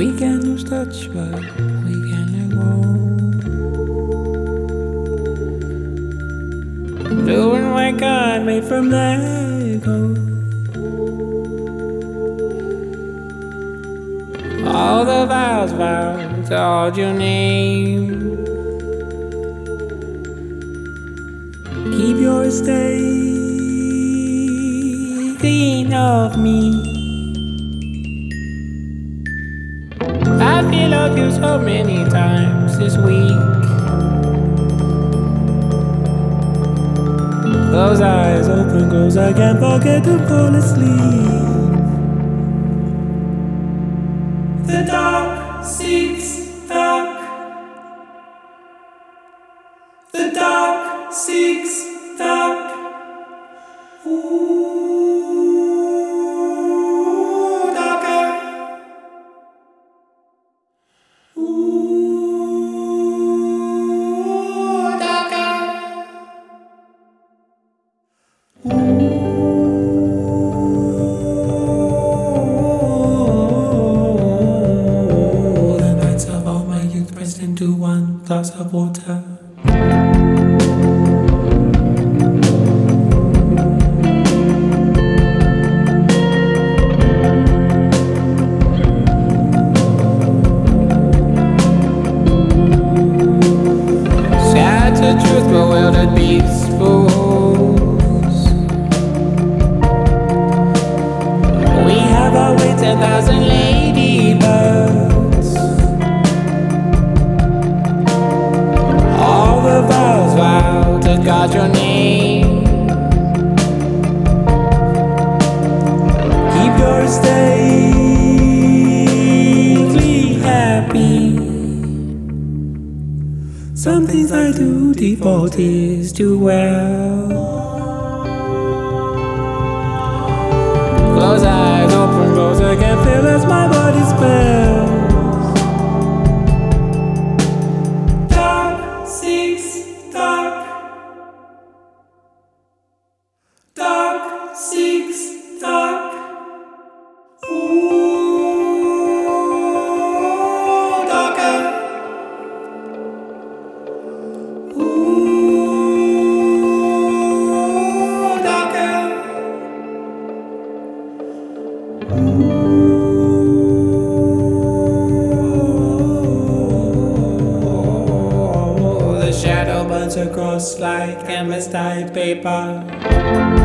We can lose touch, but we can let go. Doing what God made from Lego. All the vows vowed to hold your name. Keep your estate clean of me. I feel of you so many times this week. Close eyes, open, close, I can't forget to fall asleep. The dark seeks dark. The dark seeks dark. Ooh, darker. Ooh, darker. Ooh, the nights of all my youth pressed into one glass of water. The truth bewildered beasts fools. We have our way 10,000 ladybirds. All the vows vow to guard your name. Keep your estate happy. Some things I do default is too well. Close eyes, open, close, I can feel as my body spells. Dark seeks dark. Dark seeks dark. Ooh, darker. The shadow burns across like canvas-dyed paper.